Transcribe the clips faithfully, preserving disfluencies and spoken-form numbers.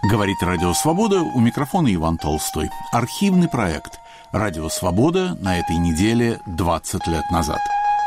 Говорит Радио Свобода, у микрофона Иван Толстой. Архивный проект «Радио Свобода» на этой неделе двадцать лет назад.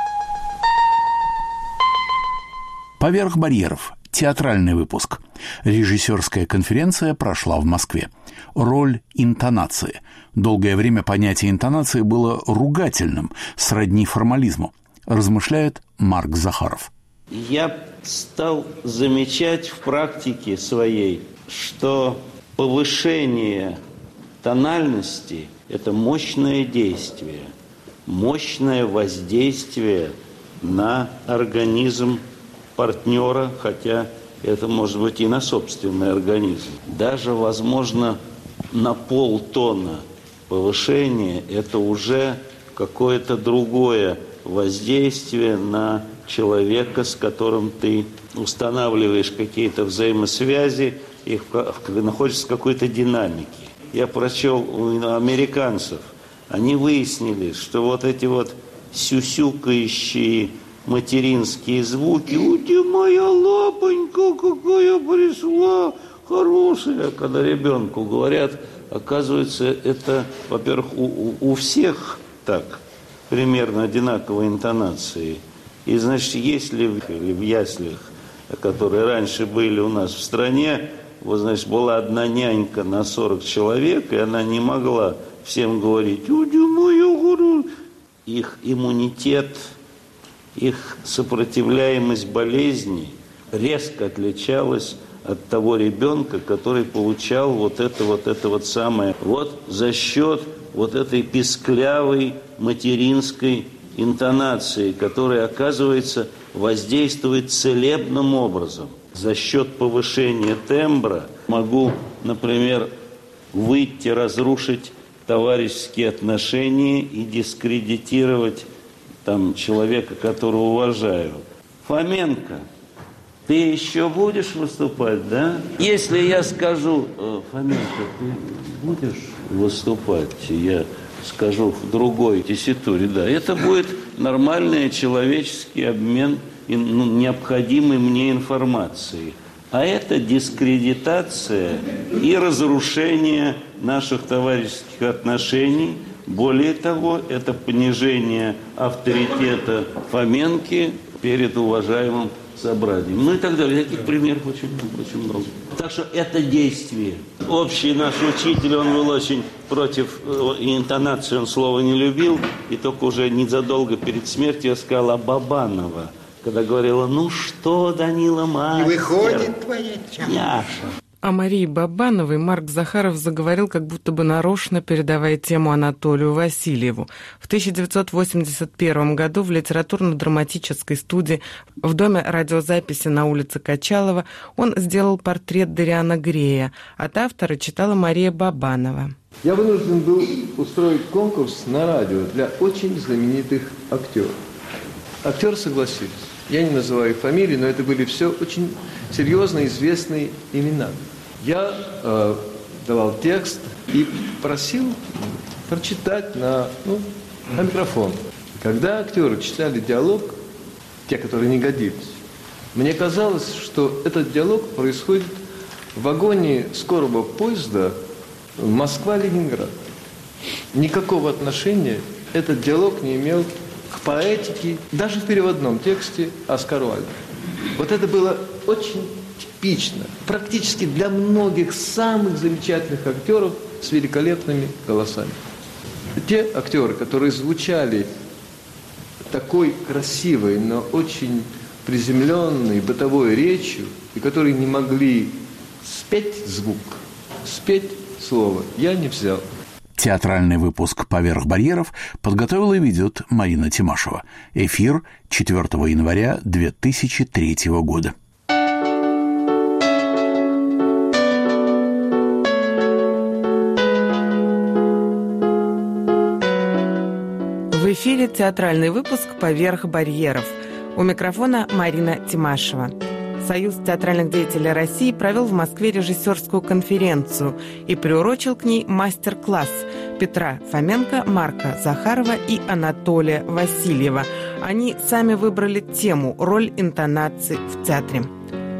«Поверх барьеров» – театральный выпуск. Режиссерская конференция прошла в Москве. Роль интонации. Долгое время понятие интонации было ругательным, сродни формализму, размышляет Марк Захаров. Я стал замечать в практике своей, что повышение тональности – это мощное действие, мощное воздействие на организм партнера, хотя это может быть и на собственный организм. Даже, возможно, на полтона повышение – это уже какое-то другое воздействие на человека, с которым ты устанавливаешь какие-то взаимосвязи, и находишься в какой-то динамике. Я прочел у американцев, они выяснили, что вот эти вот сюсюкающие материнские звуки, «У ты моя лапонька, какая пришла, хорошая», когда ребенку говорят, оказывается, это, во-первых, у, у всех так, примерно одинаковой интонации. И, значит, если в, в яслях, которые раньше были у нас в стране, вот, значит, была одна нянька на сорок человек, и она не могла всем говорить, их иммунитет, их сопротивляемость болезни резко отличалась от того ребенка, который получал вот это вот это вот самое. Вот за счет вот этой писклявой материнской интонации, которая, оказывается, воздействует целебным образом. За счет повышения тембра могу, например, выйти, разрушить товарищеские отношения и дискредитировать там человека, которого уважаю. Фоменко, ты еще будешь выступать, да? Если я скажу, Фоменко, ты будешь выступать, я скажу в другой тесситуре, да, это будет нормальный человеческий обмен необходимой мне информации. А это дискредитация и разрушение наших товарищеских отношений. Более того, это понижение авторитета Фоменки перед уважаемым собранием. Ну и так далее. Таких примеров очень много, очень много. Так что это действие. Общий наш учитель, он был очень против интонации, он слова не любил. И только уже незадолго перед смертью я сказал Бабанова, когда говорила, ну что, Данила мастер? Не выходит твоя чаша. О Марии Бабановой Марк Захаров заговорил, как будто бы нарочно передавая тему Анатолию Васильеву. В тысяча девятьсот восемьдесят первом году в литературно-драматической студии в доме радиозаписи на улице Качалова он сделал портрет Дориана Грея. От автора читала Мария Бабанова. Я вынужден был устроить конкурс на радио для очень знаменитых актеров. Актеры согласились. Я не называю их фамилии, но это были все очень серьезно известные имена. Я э, давал текст и просил прочитать на, ну, на микрофон. Когда актеры читали диалог, те, которые не годились, мне казалось, что этот диалог происходит в вагоне скорого поезда Москва-Ленинград. Никакого отношения этот диалог не имел к поэтике, даже в переводном тексте Оскара Уайльда. Вот это было очень типично, практически для многих самых замечательных актеров с великолепными голосами. Те актеры, которые звучали такой красивой, но очень приземленной бытовой речью, и которые не могли спеть звук, спеть слово, я не взял. Театральный выпуск «Поверх барьеров» подготовила и ведет Марина Тимашева. Эфир четвёртого января две тысячи третьего года. В эфире театральный выпуск «Поверх барьеров». У микрофона Марина Тимашева. Союз театральных деятелей России провел в Москве режиссерскую конференцию и приурочил к ней мастер-класс Петра Фоменко, Марка Захарова и Анатолия Васильева. Они сами выбрали тему «Роль интонации в театре».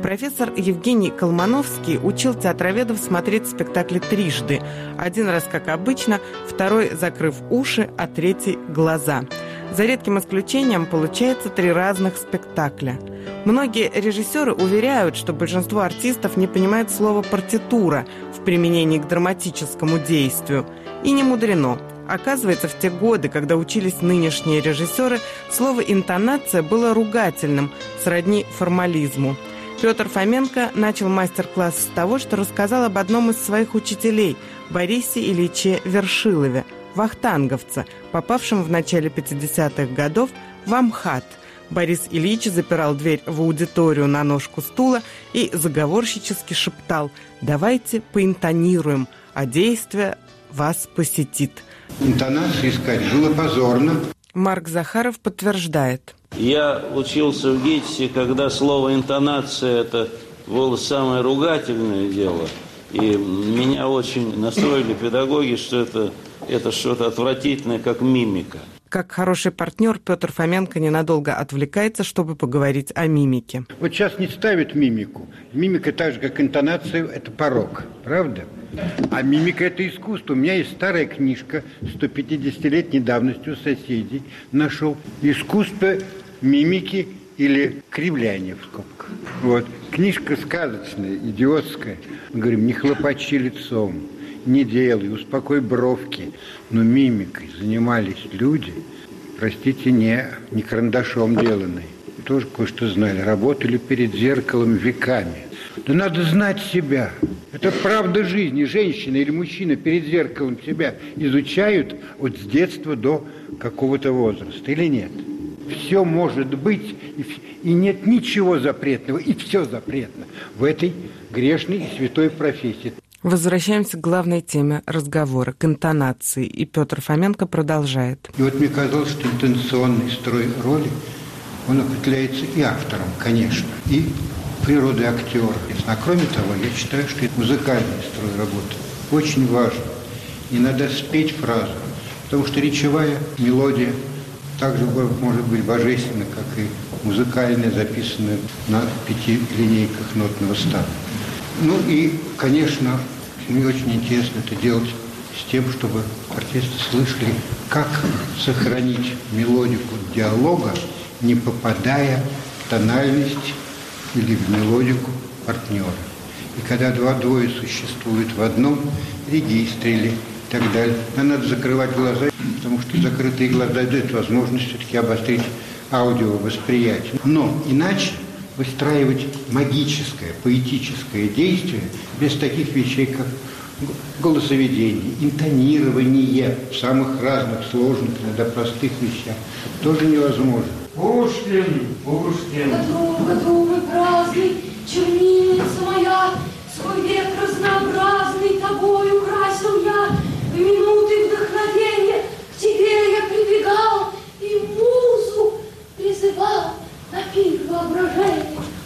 Профессор Евгений Колмановский учил театроведов смотреть спектакли трижды. Один раз, как обычно, второй закрыв уши, а третий – глаза. За редким исключением получается три разных спектакля. Многие режиссеры уверяют, что большинство артистов не понимает слово «партитура» в применении к драматическому действию. И не мудрено. Оказывается, в те годы, когда учились нынешние режиссеры, слово «интонация» было ругательным, сродни формализму. Петр Фоменко начал мастер-класс с того, что рассказал об одном из своих учителей, Борисе Ильиче Вершилове, вахтанговце, попавшем в начале пятидесятых годов в Амхат. Борис Ильич запирал дверь в аудиторию на ножку стула и заговорщически шептал: «Давайте поинтонируем, а действие вас посетит». Интонацию искать было позорно. Марк Захаров подтверждает. Я учился в ГИТИСе, когда слово «интонация» это было самое ругательное дело. И меня очень настроили педагоги, что это, это что-то отвратительное, как мимика. Как хороший партнер, Петр Фоменко ненадолго отвлекается, чтобы поговорить о мимике. Вот сейчас не ставят мимику. Мимика, так же, как интонация, это порок. Правда? А мимика – это искусство. У меня есть старая книжка сто пятидесятилетней давности у соседей. Нашел искусство мимики или кривляния в скобках. Вот. Книжка сказочная, идиотская. Мы говорим, не хлопачи лицом, не делай, успокой бровки. Но мимикой занимались люди, простите, не, не карандашом деланные. Тоже кое-что знали. Работали перед зеркалом веками. Да надо знать себя. Это правда жизни. Женщина или мужчина перед зеркалом себя изучают от с детства до какого-то возраста. Или нет? Все может быть, и нет ничего запретного, и все запретно в этой грешной и святой профессии. Возвращаемся к главной теме разговора, к интонации. И Петр Фоменко продолжает. И вот мне казалось, что интонационный строй роли, он определяется и автором, конечно, и природой актера. А кроме того, я считаю, что это музыкальный строй работы очень важен. Не надо спеть фразу, потому что речевая мелодия также может быть божественна, как и музыкальная, записанная на пяти линейках нотного стана. Ну и, конечно, мне очень интересно это делать с тем, чтобы артисты слышали, как сохранить мелодику диалога, не попадая в тональность или в мелодику партнера. И когда два-двое существуют в одном регистре или так далее, нам надо закрывать глаза, потому что закрытые глаза дают возможность все-таки обострить аудиовосприятие. Но иначе выстраивать магическое, поэтическое действие без таких вещей, как голосоведение, интонирование в самых разных, сложных, иногда простых вещах, тоже невозможно. Пушкин, Пушкин. Подруга, друга праздный, чернильница моя, свой век разнообразный тобой украсил я. В минуты вдохновения к тебе я прибегал и музу призывал на пир воображения.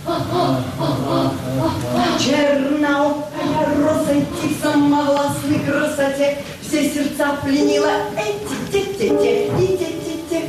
Черноокая роза идти в самовластной красоте все сердца пленила. Эти-те-те-те, и-те-те-те.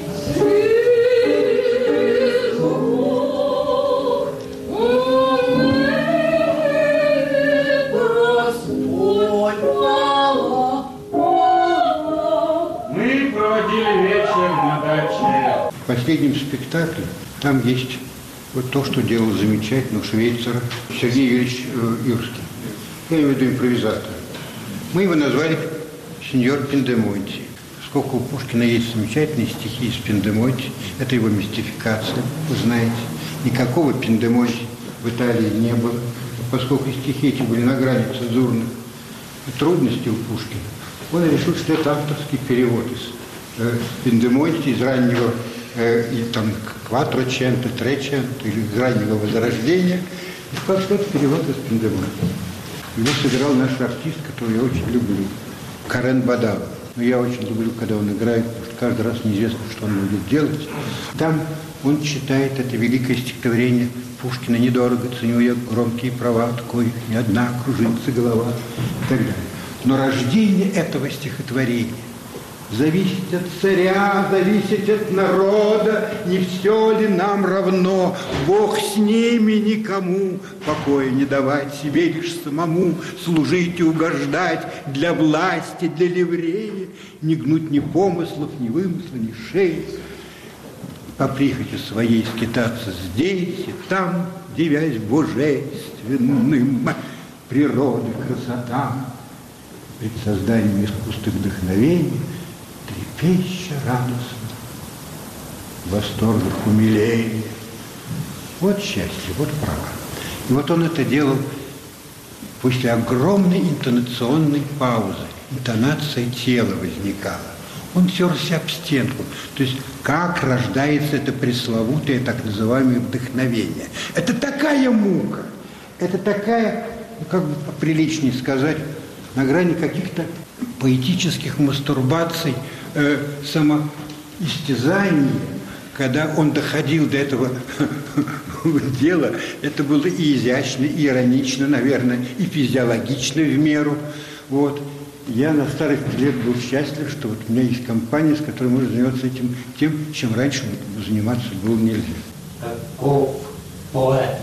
В последнем спектакле там есть вот то, что делал замечательно у Швейцара Сергей Юрьевич э, Юрский. Я имею в виду импровизатора. Мы его назвали сеньор Пиндемонти. Сколько у Пушкина есть замечательные стихи из Пиндемонти. Это его мистификация, вы знаете. Никакого Пиндемонти в Италии не было. Поскольку стихи эти были на грани цензурных трудностей у Пушкина, он решил, что это авторский перевод из э, Пиндемонти, из раннего э, и там Кватроченто, Треченто, или из раннего Возрождения. И сказал, что это перевод из Пиндемонти. Его сыграл наш артист, который я очень люблю, Карен Бадал. Но я очень люблю, когда он играет, потому что каждый раз неизвестно, что он будет делать. Там он читает это великое стихотворение Пушкина: «Недорого ценю я громкие права, такой ни одна кружится голова» и так далее. Но рождение этого стихотворения Зависеть от царя, зависеть от народа, не все ли нам равно? Бог с ними, никому покоя не давать, себе лишь самому служить и угождать, для власти, для ливреи, не гнуть ни помыслов, ни вымысла, ни шеи, по прихоти своей скитаться здесь и там, дивясь божественным, природы красота, пред созданием искусства вдохновения, трепеща радостно, в восторгах умиления. Вот счастье, вот право. И вот он это делал после огромной интонационной паузы. Интонация тела возникала. Он терся об стенку. То есть как рождается это пресловутое так называемое вдохновение. Это такая мука, это такая, ну, как бы поприличнее сказать, на грани каких-то поэтических мастурбаций, э, самоистязания, когда он доходил до этого дела, это было и изящно, и иронично, наверное, и физиологично в меру. Вот. Я на старых лет был счастлив, что вот у меня есть компания, с которой можно заниматься этим тем, чем раньше заниматься было нельзя. Таков поэт,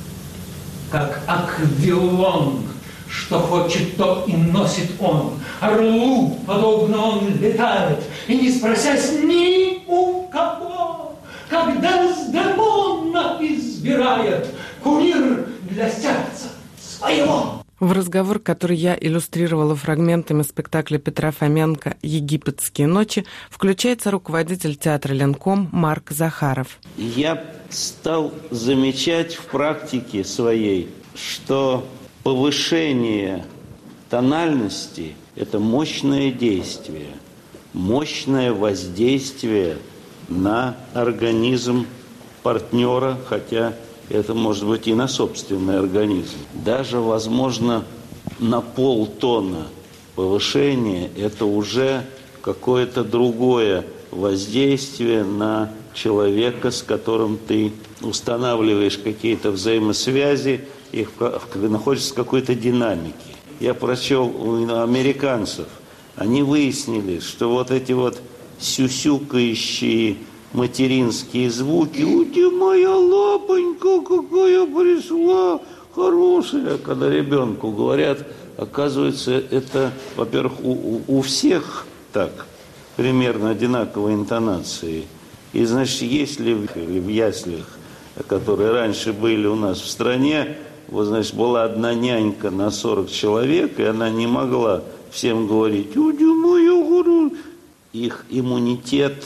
как аквилон, что хочет, то и носит он. Орлу, подобно, он летает, и не спросясь ни у кого, когда Дездемона избирает кумир для сердца своего. В разговор, который я иллюстрировала фрагментами спектакля Петра Фоменко «Египетские ночи», включается руководитель театра «Ленком» Марк Захаров. Я стал замечать в практике своей, что повышение тональности – это мощное действие, мощное воздействие на организм партнера, хотя это может быть и на собственный организм. Даже, возможно, на полтона повышение – это уже какое-то другое воздействие на человека, с которым ты устанавливаешь какие-то взаимосвязи, и находишься в какой-то динамике. Я прочел у американцев, они выяснили, что вот эти вот сюсюкающие материнские звуки, «У ты моя лапонька, какая пришла, хорошая», когда ребенку говорят, оказывается, это, во-первых, у, у всех так, примерно одинаковые интонации. И, значит, если в, в яслях, которые раньше были у нас в стране, вот, значит, была одна нянька на сорок человек, и она не могла всем говорить, «У ты моя хорошая». Их иммунитет,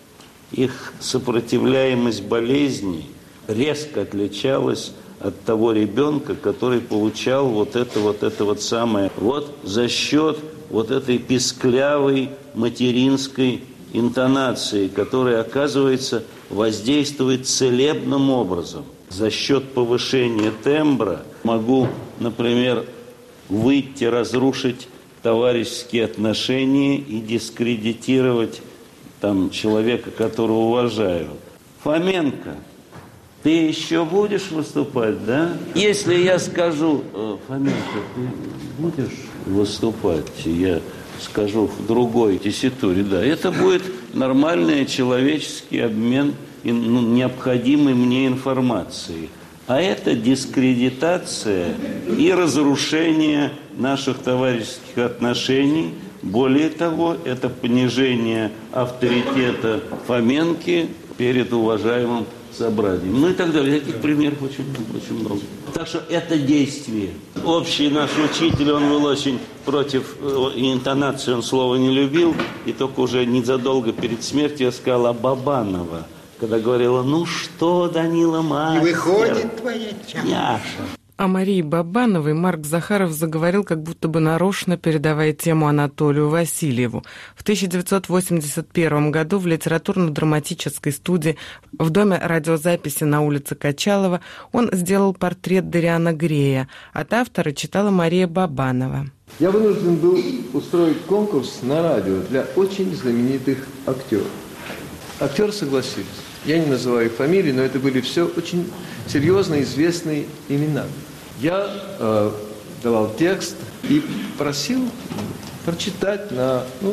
их сопротивляемость болезни резко отличалась от того ребенка, который получал вот это вот это вот самое. Вот за счет вот этой писклявой материнской интонации, которая, оказывается, воздействует целебным образом. За счет повышения тембра могу, например, выйти, разрушить товарищеские отношения и дискредитировать там человека, которого уважаю. Фоменко, ты еще будешь выступать, да? Если я скажу, Фоменко, ты будешь выступать, я скажу в другой тесситуре, да, это будет нормальный человеческий обмен необходимой мне информацией. А это дискредитация и разрушение наших товарищеских отношений. Более того, это понижение авторитета Фоменки перед уважаемым собранием. Ну и так далее. Таких примеров очень, очень много. Так что это действие. Общий наш учитель, он был очень против интонации, он слова не любил. И только уже незадолго перед смертью я сказала Бабанова, когда говорила, ну что, Данила мастер? Не выходит твоя чаша. О Марии Бабановой Марк Захаров заговорил, как будто бы нарочно, передавая тему Анатолию Васильеву. В тысяча девятьсот восемьдесят первом году в литературно-драматической студии в доме радиозаписи на улице Качалова он сделал портрет Дориана Грея. От автора читала Мария Бабанова. Я вынужден был устроить конкурс на радио для очень знаменитых актеров. Актеры согласились. Я не называю их фамилии, но это были все очень серьезно известные имена. Я э, давал текст и просил прочитать на ну,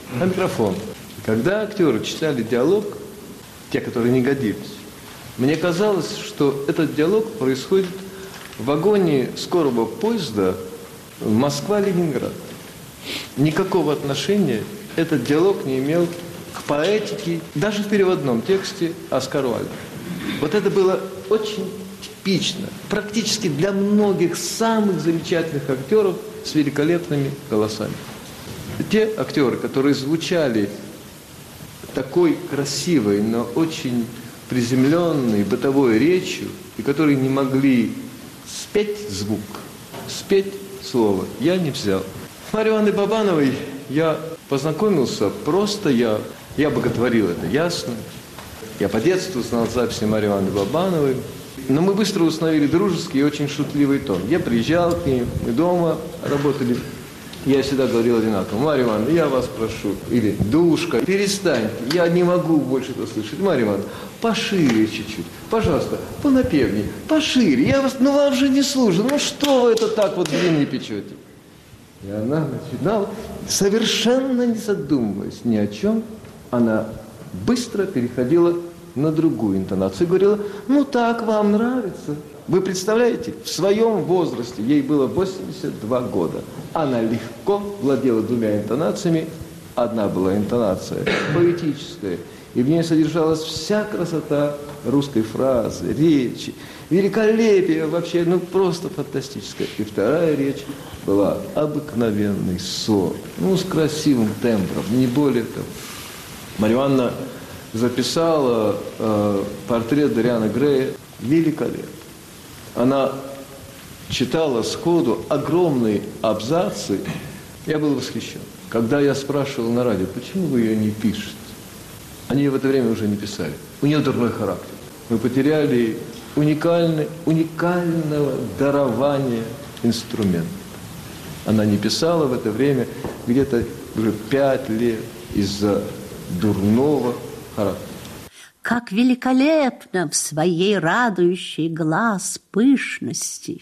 а микрофон. Когда актеры читали диалог, те, которые не годились, мне казалось, что этот диалог происходит в вагоне скорого поезда Москва-Ленинград. Никакого отношения этот диалог не имел к поэтике, даже в переводном тексте Оскара Уайльда. Вот это было очень типично, практически для многих самых замечательных актеров с великолепными голосами. Те актеры, которые звучали такой красивой, но очень приземленной бытовой речью, и которые не могли спеть звук, спеть слово, я не взял. Марьей Ивановной Бабановой я познакомился просто, я, я боготворил это, ясно. Я по детству знал записи Марьи Ивановны Бабановой, но мы быстро установили дружеский и очень шутливый тон. Я приезжал к ней, мы дома работали. Я всегда говорил одинаково: Марья Ивановна, я вас прошу, или Душка, перестаньте, я не могу больше это слышать. Марья Ивановна, пошире чуть-чуть, пожалуйста, понапевнее, пошире, я вас, ну вам же не слушаю, ну что вы это так вот длинно печете? И она начинала, совершенно не задумываясь ни о чем, она быстро переходила на другую интонацию и говорила: ну так вам нравится. Вы представляете, в своем возрасте, ей было восемьдесят два года, она легко владела двумя интонациями. Одна была интонация поэтическая, и в ней содержалась вся красота русской фразы, речи, великолепие вообще, ну просто фантастическое. И вторая речь была обыкновенный сон, ну с красивым тембром, не более того. Марья Ивановна записала э, портрет Дориана Грея великолепно. Она читала сходу огромные абзацы. Я был восхищен. Когда я спрашивал на радио, почему вы ее не пишете, они в это время уже не писали. У нее другой характер. Мы потеряли уникальный, уникального дарования инструмента. Она не писала в это время где-то уже пять лет из-за дурного характера. Как великолепно в своей радующей глаз пышности.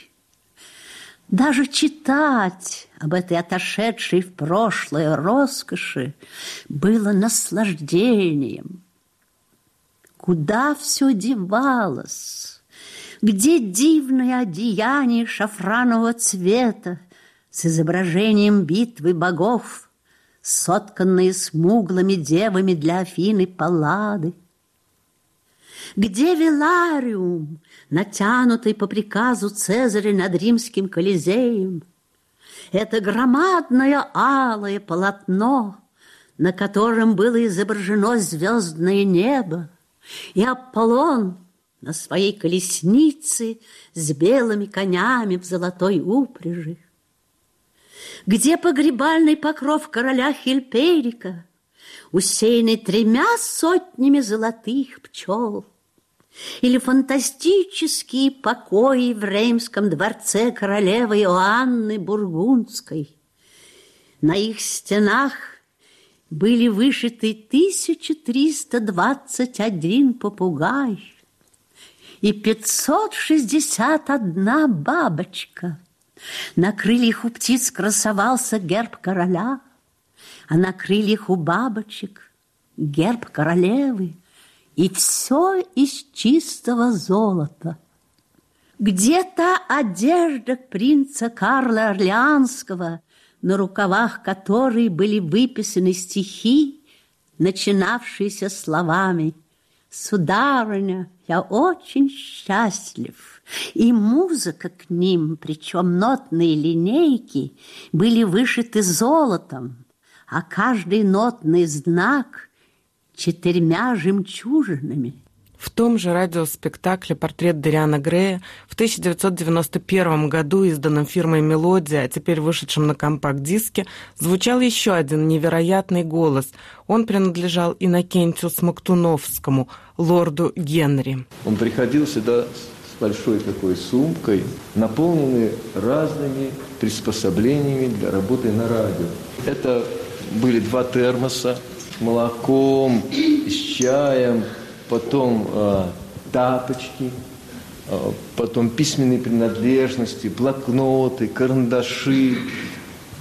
Даже читать об этой отошедшей в прошлое роскоши было наслаждением. Куда все девалось? Где дивное одеяние шафранового цвета с изображением битвы богов, сотканные смуглыми девами для Афины Паллады? Где велариум, натянутый по приказу Цезаря над римским Колизеем? Это громадное алое полотно, на котором было изображено звездное небо, и Аполлон на своей колеснице с белыми конями в золотой упряжи. Где погребальный покров короля Хильперика, усеянный тремя сотнями золотых пчел? Или фантастические покои в Реймском дворце королевы Иоанны Бургундской? На их стенах были вышиты тысяча триста двадцать один попугай и пятьсот шестьдесят одна бабочка. На крыльях у птиц красовался герб короля, а на крыльях у бабочек герб королевы. И все из чистого золота. Где-то одежда принца Карла Орлеанского, на рукавах которой были выписаны стихи, начинавшиеся словами: «Сударыня, я очень счастлив». И музыка к ним, причем нотные линейки, были вышиты золотом, а каждый нотный знак — четырьмя жемчужинами. В том же радиоспектакле «Портрет Дориана Грея» в тысяча девятьсот девяносто первом году, изданном фирмой «Мелодия», а теперь вышедшем на компакт-диске, звучал еще один невероятный голос. Он принадлежал Иннокентию Смоктуновскому, лорду Генри. Он приходил сюда с большой такой сумкой, наполненной разными приспособлениями для работы на радио. Это были два термоса с молоком, с чаем, потом э, тапочки, э, потом письменные принадлежности, блокноты, карандаши,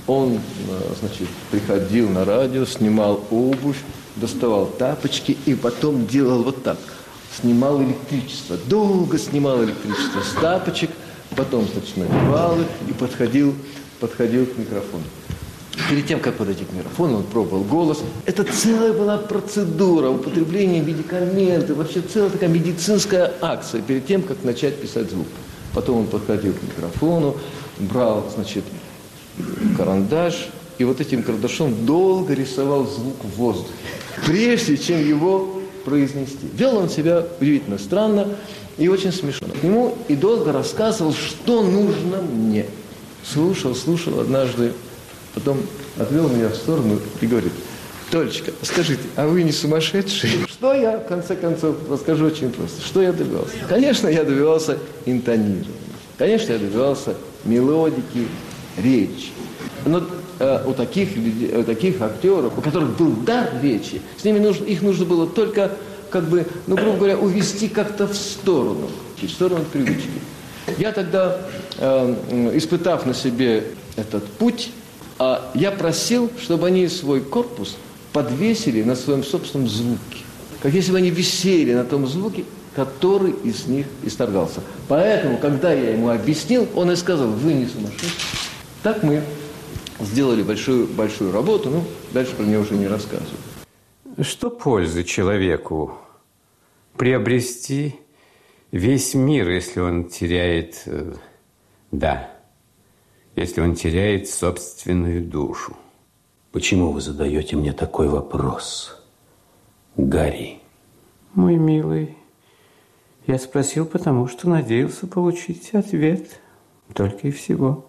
Он, значит, приходил на радио, снимал обувь, доставал тапочки и потом делал вот так. Снимал электричество, долго снимал электричество с тапочек, потом, значит, надевал их и подходил, подходил к микрофону. Перед тем, как подойти к микрофону, он пробовал голос. Это целая была процедура употребления медикаментов, вообще целая такая медицинская акция перед тем, как начать писать звук. Потом он подходил к микрофону, брал, значит, карандаш и вот этим карандашом долго рисовал звук в воздухе, прежде чем его произнести. Вел он себя удивительно странно и очень смешно. К нему и долго рассказывал, что нужно мне. Слушал, слушал однажды, потом отвел меня в сторону и говорит: Толечка, скажите, а вы не сумасшедший? Что я, в конце концов, расскажу очень просто. Что я добивался? Конечно, я добивался интонирования. Конечно, я добивался мелодики, речи. Но э, у, таких людей, у таких актеров, у которых был дар речи, с ними нужно, их нужно было только, как бы, ну, грубо говоря, увести как-то в сторону, в сторону привычки. Я тогда, э, испытав на себе этот путь, э, я просил, чтобы они свой корпус подвесили на своем собственном звуке. Как если бы они висели на том звуке, который из них исторгался. Поэтому, когда я ему объяснил, он и сказал: вы не сумасшедший. Так мы сделали большую, большую работу, ну, дальше про нее уже не рассказываю. Что пользы человеку приобрести весь мир, если он теряет, да, если он теряет собственную душу? Почему вы задаете мне такой вопрос, Гарри? Мой милый, я спросил, потому что надеялся получить ответ. Только и всего.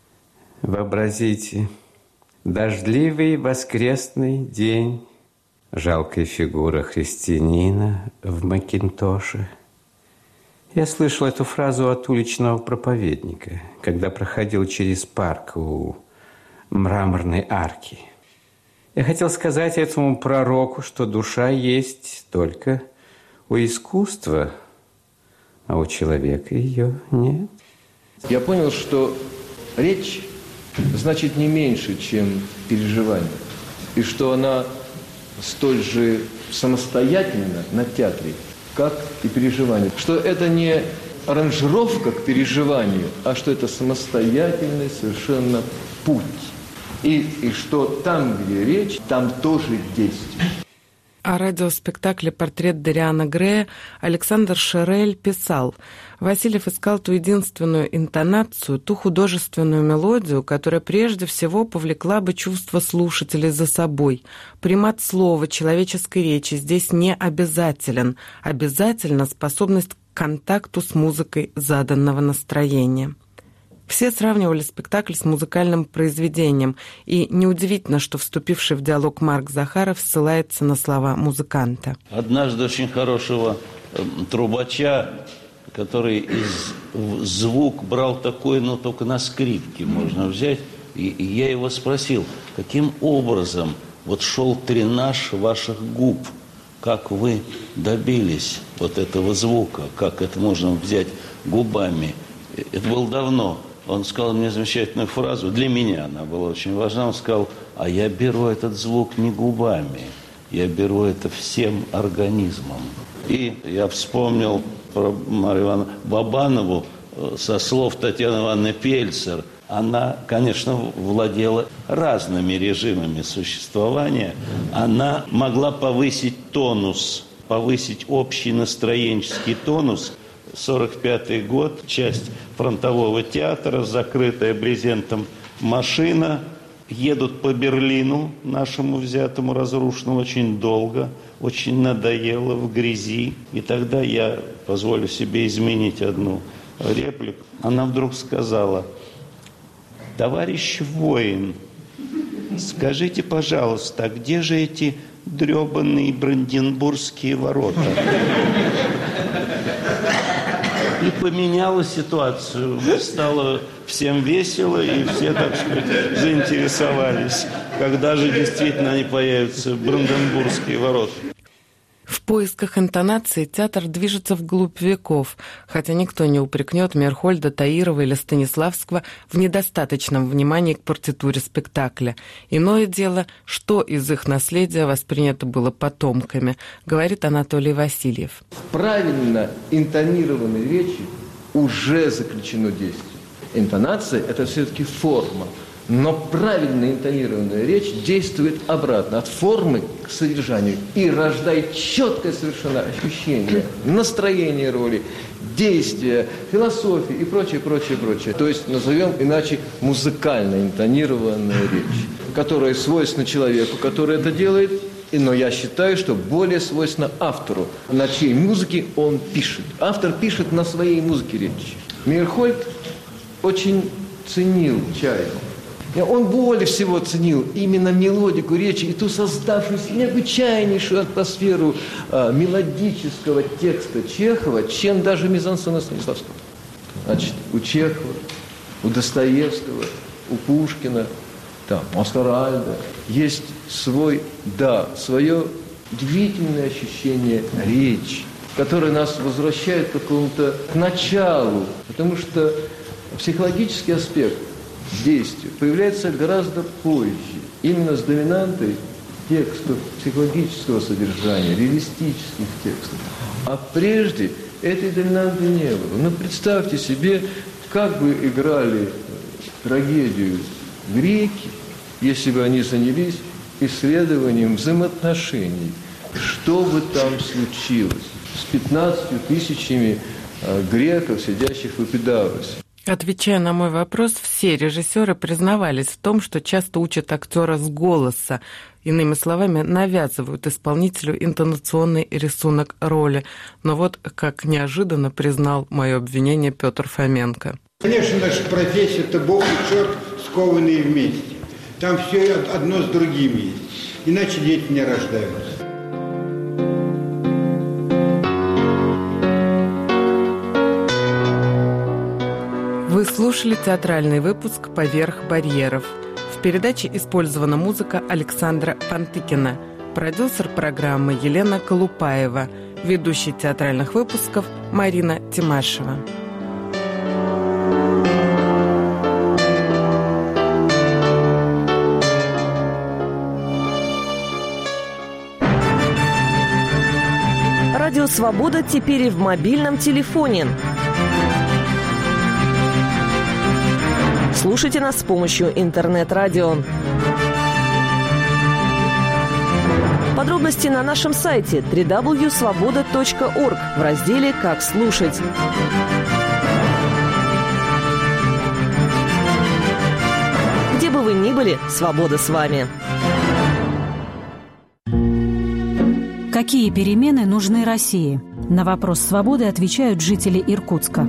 Вообразите, дождливый воскресный день, жалкая фигура христианина в макинтоше. Я слышал эту фразу от уличного проповедника, когда проходил через парк у мраморной арки. Я хотел сказать этому пророку, что душа есть только у искусства, а у человека ее нет. Я понял, что речь значит не меньше, чем переживание, и что она столь же самостоятельна на театре, как и переживание. Что это не аранжировка к переживанию, а что это самостоятельный совершенно путь. И, и что там, где речь, там тоже действие. О радиоспектакле «Портрет Дориана Грея» Александр Шерель писал: Васильев искал ту единственную интонацию, ту художественную мелодию, которая прежде всего повлекла бы чувство слушателей за собой. Примат слова, человеческой речи здесь не обязателен. Обязательна способность к контакту с музыкой заданного настроения. Все сравнивали спектакль с музыкальным произведением, и неудивительно, что вступивший в диалог Марк Захаров ссылается на слова музыканта. Однажды очень хорошего трубача, который из звук брал такой, но только на скрипке можно взять, и, и я его спросил, каким образом вот шел тренаж ваших губ, как вы добились вот этого звука, как это можно взять губами. Это было давно. Он сказал мне замечательную фразу, для меня она была очень важна. Он сказал: а я беру этот звук не губами, я беру это всем организмом. И я вспомнил про Марию Ивановну Бабанову со слов Татьяны Ивановны Пельцер. Она, конечно, владела разными режимами существования. Она могла повысить тонус, повысить общий настроенческий тонус. сорок пятый год, часть фронтового театра, закрытая брезентом машина. Едут по Берлину, нашему взятому, разрушенному, очень долго, очень надоело, в грязи. И тогда я позволю себе изменить одну реплику. Она вдруг сказала: товарищ воин, скажите, пожалуйста, а где же эти дребаные Бранденбургские ворота? И поменяла ситуацию. Стало всем весело, и все, так сказать, заинтересовались, когда же действительно они появятся, Бранденбургские ворота. В поисках интонации театр движется вглубь веков, хотя никто не упрекнет Мейрхольда, Таирова или Станиславского в недостаточном внимании к партитуре спектакля. Иное дело, что из их наследия воспринято было потомками, говорит Анатолий Васильев. В правильно интонированной речи уже заключено действие. Интонация – это все-таки форма. Но правильно интонированная речь действует обратно, от формы к содержанию, и рождает четкое совершенно ощущение, настроение роли, действия, философии и прочее, прочее, прочее. То есть, назовем иначе, музыкально интонированная речь, которая свойственна человеку, который это делает, но я считаю, что более свойственно автору, на чьей музыке он пишет. Автор пишет на своей музыке речь. Мейрхольд очень ценил Чайку. Он более всего ценил именно мелодику речи и ту создавшуюся необычайнейшую атмосферу а, мелодического текста Чехова, чем даже мизансцена Станиславского. Значит, у Чехова, у Достоевского, у Пушкина, там, у Оскара Альда есть свой, да, свое удивительное ощущение речи, которое нас возвращает к какому-то к началу, потому что психологический аспект действия появляется гораздо позже, именно с доминантой текстов психологического содержания, реалистических текстов. А прежде этой доминанты не было. Но представьте себе, как бы играли трагедию греки, если бы они занялись исследованием взаимоотношений. Что бы там случилось с пятнадцатью тысячами греков, сидящих в Эпидавросе? Отвечая на мой вопрос, все режиссеры признавались в том, что часто учат актера с голоса. Иными словами, навязывают исполнителю интонационный рисунок роли. Но вот как неожиданно признал мое обвинение Петр Фоменко. Конечно, наша профессия – это Бог и черт, скованные вместе. Там все одно с другим есть. Иначе дети не рождаются. Вы слушали театральный выпуск «Поверх барьеров». В передаче использована музыка Александра Пантыкина. Продюсер программы Елена Колупаева. Ведущий театральных выпусков Марина Тимашева. Радио «Свобода» теперь и в мобильном телефоне. Слушайте нас с помощью интернет-радио. Подробности на нашем сайте дабл ю дабл ю дабл ю точка свобода точка орг в разделе «Как слушать». Где бы вы ни были, свобода с вами. Какие перемены нужны России? На вопрос свободы отвечают жители Иркутска.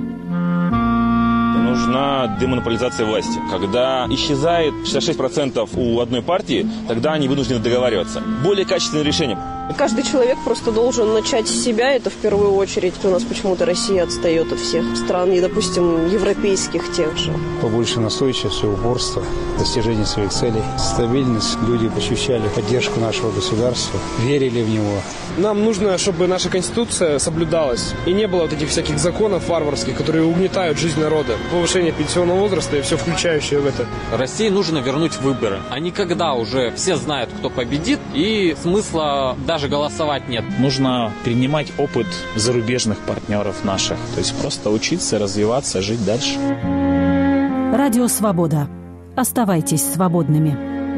Нужна демонополизация власти. Когда исчезает шестьдесят шесть процентов у одной партии, тогда они вынуждены договариваться. Более качественное решение. Каждый человек просто должен начать с себя, это в первую очередь. У нас почему-то Россия отстает от всех стран, и, допустим, европейских тех же. Побольше настойчивости, упорства, достижения своих целей, стабильность. Люди ощущали поддержку нашего государства, верили в него. Нам нужно, чтобы наша Конституция соблюдалась, и не было вот этих всяких законов варварских, которые угнетают жизнь народа. Повышение пенсионного возраста и все включающее в это. России нужно вернуть выборы. А не когда уже все знают, кто победит, и смысла даже голосовать нет. Нужно перенимать опыт зарубежных партнеров наших. То есть просто учиться, развиваться, жить дальше. Радио «Свобода». Оставайтесь свободными.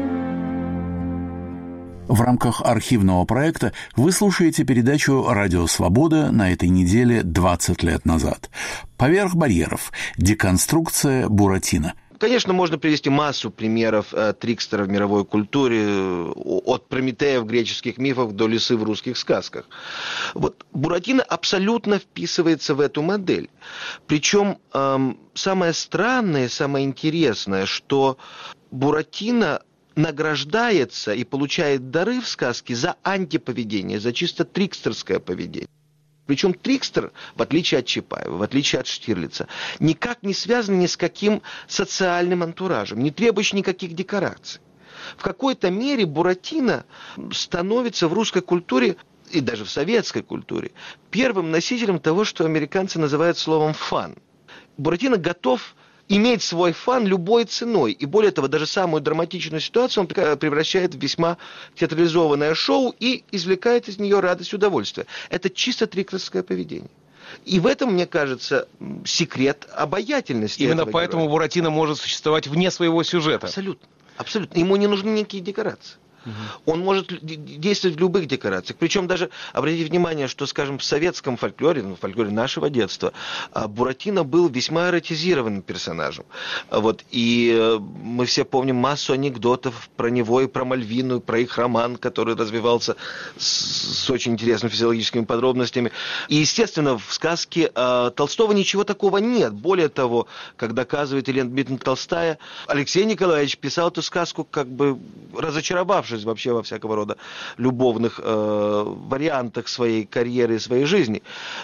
В рамках архивного проекта вы слушаете передачу «Радио Свобода» на этой неделе двадцать лет назад. «Поверх барьеров. Деконструкция Буратино». Конечно, можно привести массу примеров э, трикстера в мировой культуре, э, от Прометея в греческих мифах до лисы в русских сказках. Вот Буратино абсолютно вписывается в эту модель. Причем э, самое странное, самое интересное, что Буратино награждается и получает дары в сказке за антиповедение, за чисто трикстерское поведение. Причем трикстер, в отличие от Чапаева, в отличие от Штирлица, никак не связан ни с каким социальным антуражем, не требующий никаких декораций. В какой-то мере Буратино становится в русской культуре и даже в советской культуре, первым носителем того, что американцы называют словом «фан». Буратино готов иметь свой фан любой ценой. И более того, даже самую драматичную ситуацию он превращает в весьма театрализованное шоу и извлекает из нее радость и удовольствие. Это чисто трикстерское поведение. И в этом, мне кажется, секрет обаятельности. Именно поэтому героя. Буратино может существовать вне своего сюжета. Абсолютно. Абсолютно. Ему не нужны никакие декорации. Он может действовать в любых декорациях. Причем даже, обратите внимание, что, скажем, в советском фольклоре, ну, в фольклоре нашего детства, Буратино был весьма эротизированным персонажем. Вот, и мы все помним массу анекдотов про него и про Мальвину, и про их роман, который развивался с, с очень интересными физиологическими подробностями. И, естественно, в сказке э, Толстого ничего такого нет. Более того, как доказывает Елена Дмитриевна Толстая, Алексей Николаевич писал эту сказку, как бы разочаровавшись вообще во всякого рода любовных э, вариантах своей карьеры и своей жизни.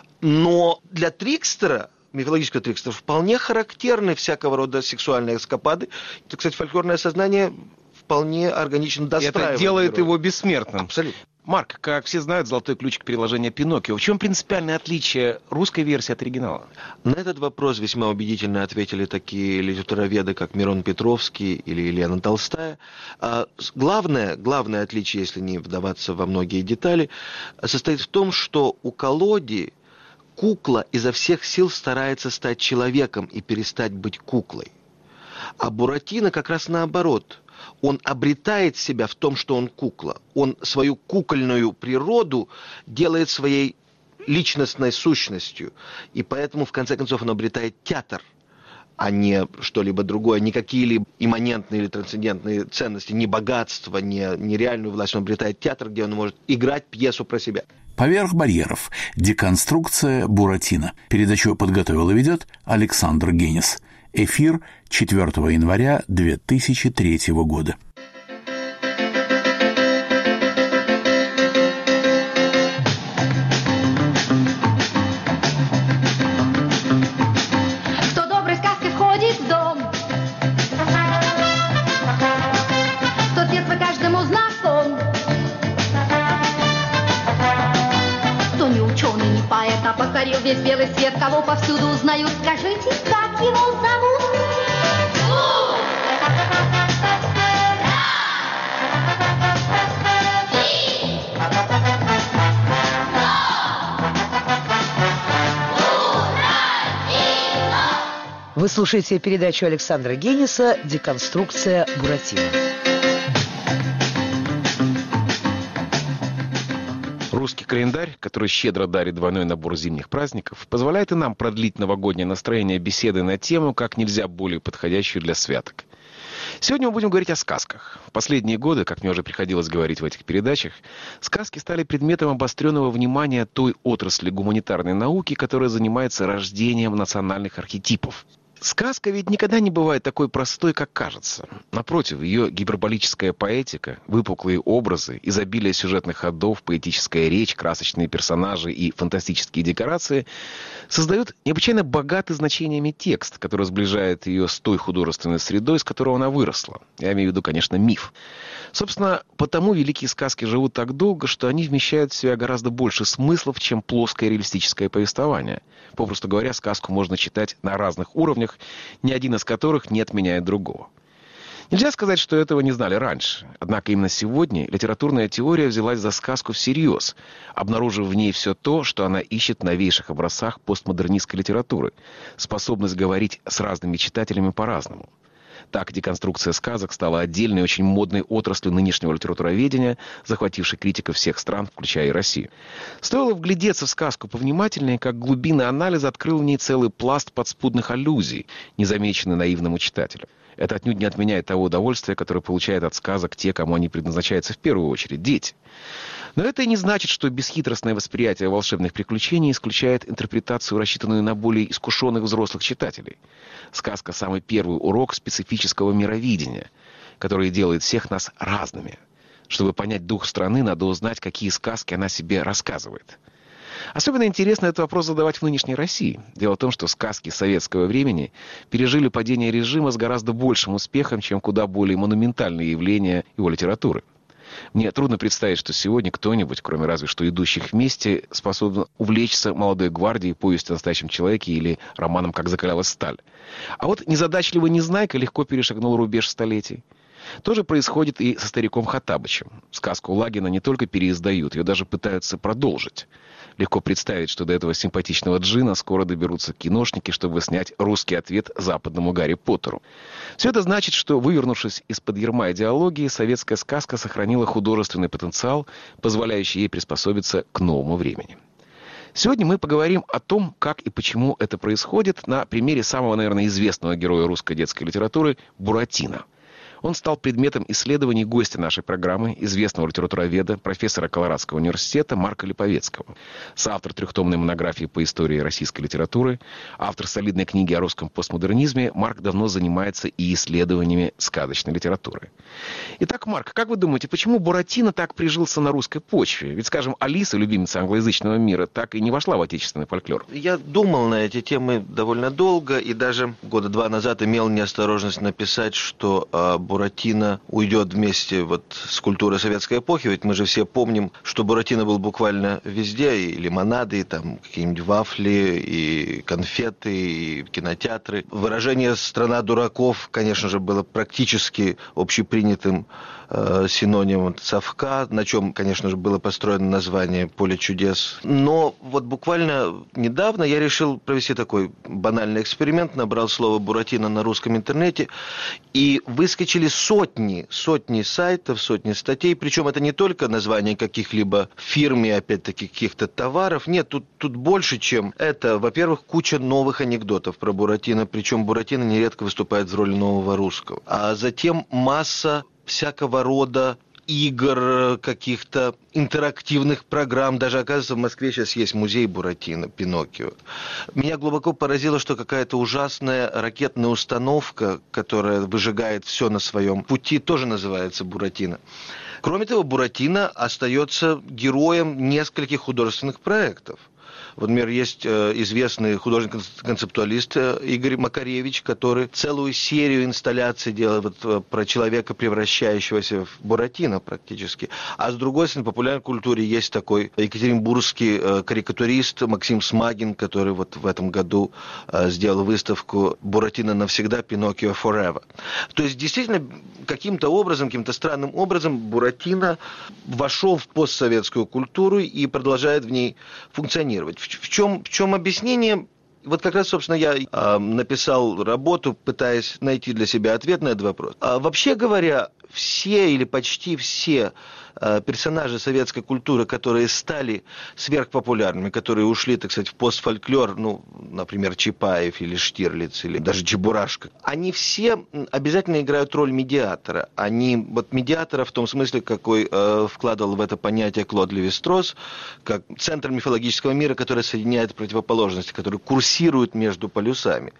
Но для трикстера, мифологического трикстера, вполне характерны всякого рода сексуальные эскапады. Это, кстати, фольклорное сознание вполне органично достраивает. Это делает героя. его бессмертным. Абсолютно. Марк, как все знают, золотой ключик переложения Пиноккио. В чем принципиальное отличие русской версии от оригинала? На этот вопрос весьма убедительно ответили такие литературоведы, как Мирон Петровский или Елена Толстая. А главное, главное отличие, если не вдаваться во многие детали, состоит в том, что у Колоди кукла изо всех сил старается стать человеком и перестать быть куклой. А Буратино как раз наоборот. Он обретает себя в том, что он кукла. Он свою кукольную природу делает своей личностной сущностью. И поэтому, в конце концов, он обретает театр, а не что-либо другое, не какие-либо имманентные или трансцендентные ценности, не богатство, не, не реальную власть. Он обретает театр, где он может играть пьесу про себя. «Поверх барьеров. Деконструкция Буратино». Передачу подготовил и ведет Александр Генис. Эфир четвёртого января две тысячи третьего года. Кто доброй сказкой входит в дом, тот с детства каждому знаком. Кто не ученый, не поэт, а покорил весь белый свет, кого повсюду узнают, скажите, как его зовут? Вы слушаете передачу Александра Гениса «Деконструкция Буратино». Русский календарь, который щедро дарит двойной набор зимних праздников, позволяет и нам продлить новогоднее настроение беседы на тему, как нельзя более подходящую для святок. Сегодня мы будем говорить о сказках. В последние годы, как мне уже приходилось говорить в этих передачах, сказки стали предметом обостренного внимания той отрасли гуманитарной науки, которая занимается рождением национальных архетипов. Сказка ведь никогда не бывает такой простой, как кажется. Напротив, ее гиперболическая поэтика, выпуклые образы, изобилие сюжетных ходов, поэтическая речь, красочные персонажи и фантастические декорации создают необычайно богатый значениями текст, который сближает ее с той художественной средой, с которой она выросла. Я имею в виду, конечно, миф. Собственно, потому великие сказки живут так долго, что они вмещают в себя гораздо больше смыслов, чем плоское реалистическое повествование. Попросту говоря, сказку можно читать на разных уровнях, ни один из которых не отменяет другого. Нельзя сказать, что этого не знали раньше. Однако именно сегодня литературная теория взялась за сказку всерьез, обнаружив в ней все то, что она ищет в новейших образцах постмодернистской литературы, способность говорить с разными читателями по-разному. Так, деконструкция сказок стала отдельной, очень модной отраслью нынешнего литературоведения, захватившей критиков всех стран, включая и Россию. Стоило вглядеться в сказку повнимательнее, как глубинный анализ открыл в ней целый пласт подспудных аллюзий, незамеченный наивному читателю. Это отнюдь не отменяет того удовольствия, которое получают от сказок те, кому они предназначаются в первую очередь – дети. Но это и не значит, что бесхитростное восприятие волшебных приключений исключает интерпретацию, рассчитанную на более искушенных взрослых читателей. Сказка – самый первый урок специфического мировидения, который делает всех нас разными. Чтобы понять дух страны, надо узнать, какие сказки она себе рассказывает. Особенно интересно этот вопрос задавать в нынешней России. Дело в том, что сказки советского времени пережили падение режима с гораздо большим успехом, чем куда более монументальные явления его литературы. Мне трудно представить, что сегодня кто-нибудь, кроме разве что идущих вместе, способен увлечься «Молодой гвардией», повестью о настоящем человеке или романом «Как закалялась сталь». А вот незадачливый Незнайка легко перешагнул рубеж столетий. То же происходит и со стариком Хоттабычем. Сказку Лагина не только переиздают, ее даже пытаются продолжить. Легко представить, что до этого симпатичного джина скоро доберутся киношники, чтобы снять русский ответ западному Гарри Поттеру. Все это значит, что, вывернувшись из-под ярма идеологии, советская сказка сохранила художественный потенциал, позволяющий ей приспособиться к новому времени. Сегодня мы поговорим о том, как и почему это происходит, на примере самого, наверное, известного героя русской детской литературы Буратино. Он стал предметом исследований гостя нашей программы, известного литературоведа, профессора Колорадского университета Марка Липовецкого. Соавтор трехтомной монографии по истории российской литературы, автор солидной книги о русском постмодернизме, Марк давно занимается и исследованиями сказочной литературы. Итак, Марк, как вы думаете, почему Буратино так прижился на русской почве? Ведь, скажем, Алиса, любимица англоязычного мира, так и не вошла в отечественный фольклор. Я думал на эти темы довольно долго, и даже года два назад имел неосторожность написать, что э, Буратино уйдет вместе вот с культурой советской эпохи, ведь мы же все помним, что Буратино был буквально везде, и лимонады, и там какие-нибудь вафли, и конфеты, и кинотеатры. Выражение «страна дураков», конечно же, было практически общепринятым э, синонимом совка, на чем, конечно же, было построено название «Поле чудес». Но вот буквально недавно я решил провести такой банальный эксперимент, набрал слово «Буратино» на русском интернете, и выскочили сотни, сотни сайтов, сотни статей, причем это не только название каких-либо фирм и, опять-таки, каких-то товаров, нет, тут, тут больше, чем это. Во-первых, куча новых анекдотов про Буратино, причем Буратино нередко выступает в роли нового русского. А затем масса всякого рода игр, каких-то интерактивных программ. Даже, оказывается, в Москве сейчас есть музей Буратино, Пиноккио. Меня глубоко поразило, что какая-то ужасная ракетная установка, которая выжигает все на своем пути, тоже называется Буратино. Кроме того, Буратино остается героем нескольких художественных проектов. Вот, например, есть известный художник-концептуалист Игорь Макаревич, который целую серию инсталляций делал вот про человека, превращающегося в Буратино практически. А с другой стороны, в популярной культуре есть такой екатеринбургский карикатурист Максим Смагин, который вот в этом году сделал выставку «Буратино навсегда, Пиноккио forever». То есть, действительно, каким-то образом, каким-то странным образом Буратино вошел в постсоветскую культуру и продолжает в ней функционировать. В чем, в чем объяснение? Вот как раз, собственно, я э, написал работу, пытаясь найти для себя ответ на этот вопрос. А вообще говоря, все или почти все э, персонажи советской культуры, которые стали сверхпопулярными, которые ушли, так сказать, в постфольклор, ну, например, Чапаев или Штирлиц, или даже Чебурашка, они все обязательно играют роль медиатора. Они, вот медиатора в том смысле, какой э, вкладывал в это понятие Клод Леви-Стросс, как центр мифологического мира, который соединяет противоположности, который курсирует между полюсами.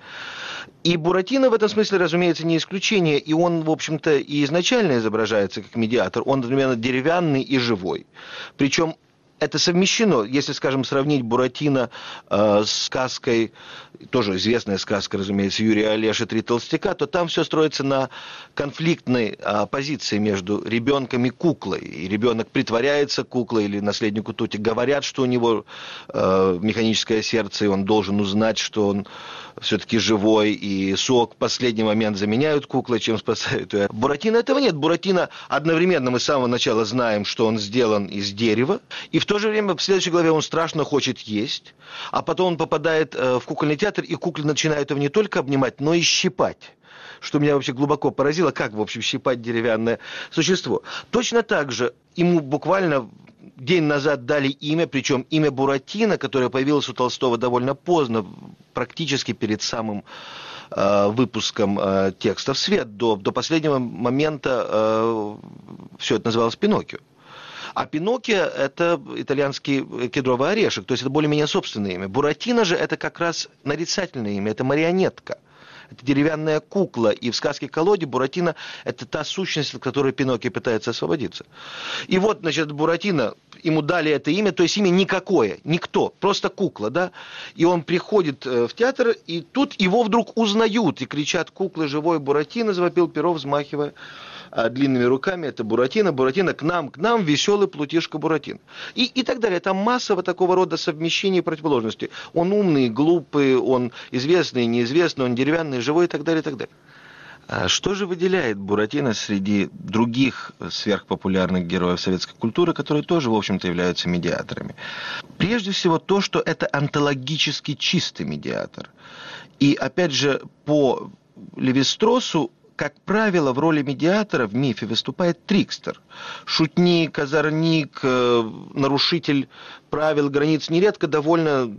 И Буратино в этом смысле, разумеется, не исключение, и он, в общем-то, и изначально изображается как медиатор, он одновременно деревянный и живой. Причем это совмещено, если, скажем, сравнить Буратино э, с сказкой, тоже известная сказка, разумеется, Юрия Олеши «Три толстяка», то там все строится на конфликтной э, позиции между ребенком и куклой. И ребенок притворяется куклой, или наследнику Тути говорят, что у него э, механическое сердце, и он должен узнать, что он все-таки живой, и сок в последний момент заменяют куклой, чем спасают ее. Буратино этого нет. Буратино одновременно мы с самого начала знаем, что он сделан из дерева, и в то же время в следующей главе он страшно хочет есть, а потом он попадает э, в кукольный театр, и куклы начинают его не только обнимать, но и щипать. Что меня вообще глубоко поразило, как, в общем, щипать деревянное существо. Точно так же ему буквально день назад дали имя, причем имя Буратино, которое появилось у Толстого довольно поздно, практически перед самым э, выпуском э, текста в свет. До, до последнего момента э, все это называлось Пиноккио. А Пиноккио – это итальянский кедровый орешек, то есть это более-менее собственное имя. Буратино же – это как раз нарицательное имя, это марионетка. Это деревянная кукла, и в сказке «Колоде» Буратино – это та сущность, от которой Пиноккио пытается освободиться. И вот, значит, Буратино ему дали это имя, то есть имя никакое, никто, просто кукла, да, и он приходит в театр, и тут его вдруг узнают, и кричат: «Кукла, живой Буратино!» — завопил Перов, взмахивая длинными руками. Это Буратино, Буратино, к нам, к нам, веселый плутишка Буратино. И, и так далее. Там массово такого рода совмещений и противоположностей. Он умный, глупый, он известный, неизвестный, он деревянный, живой и так далее, и так далее. А что же выделяет Буратино среди других сверхпопулярных героев советской культуры, которые тоже, в общем-то, являются медиаторами? Прежде всего то, что это онтологически чистый медиатор. И, опять же, по Левистросу, как правило, в роли медиатора в мифе выступает трикстер. Шутник, озорник, нарушитель правил, границ, нередко довольно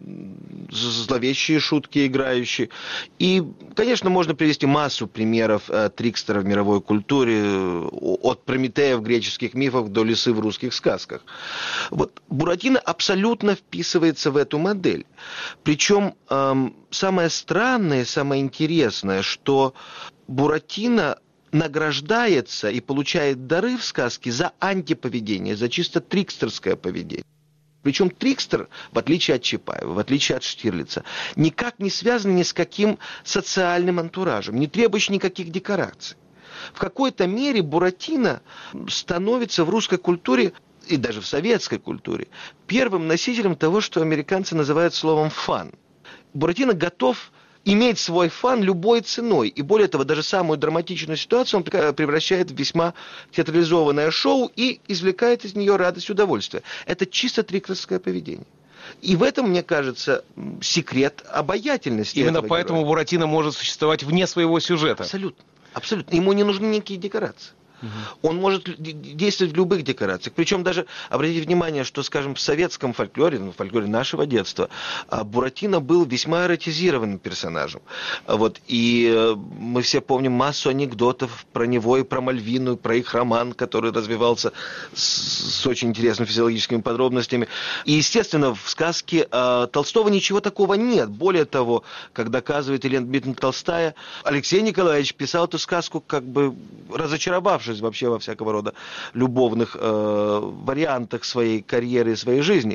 зловещие шутки играющие. И, конечно, можно привести массу примеров трикстера в мировой культуре, от Прометея в греческих мифах до лисы в русских сказках. Вот Буратино абсолютно вписывается в эту модель. Причем эм, самое странное, самое интересное, что Буратино награждается и получает дары в сказке за антиповедение, за чисто трикстерское поведение. Причем трикстер, в отличие от Чапаева, в отличие от Штирлица, никак не связан ни с каким социальным антуражем, не требующий никаких декораций. В какой-то мере Буратино становится в русской культуре и даже в советской культуре первым носителем того, что американцы называют словом «фан». Буратино готов иметь свой фан любой ценой. И более того, даже самую драматичную ситуацию он превращает в весьма театрализованное шоу и извлекает из нее радость и удовольствие. Это чисто трикстерское поведение. И в этом, мне кажется, секрет обаятельности. Именно поэтому героя. Буратино может существовать вне своего сюжета. Абсолютно. Абсолютно. Ему не нужны никакие декорации. Он может действовать в любых декорациях. Причем даже, обратите внимание, что, скажем, в советском фольклоре, в фольклоре нашего детства, Буратино был весьма эротизированным персонажем. Вот. И мы все помним массу анекдотов про него и про Мальвину, и про их роман, который развивался с, с очень интересными физиологическими подробностями. И, естественно, в сказке э, Толстого ничего такого нет. Более того, как доказывает Елена Дмитриевна Толстая, Алексей Николаевич писал эту сказку, как бы разочаровавшись вообще во всякого рода любовных э, вариантах своей карьеры и своей жизни.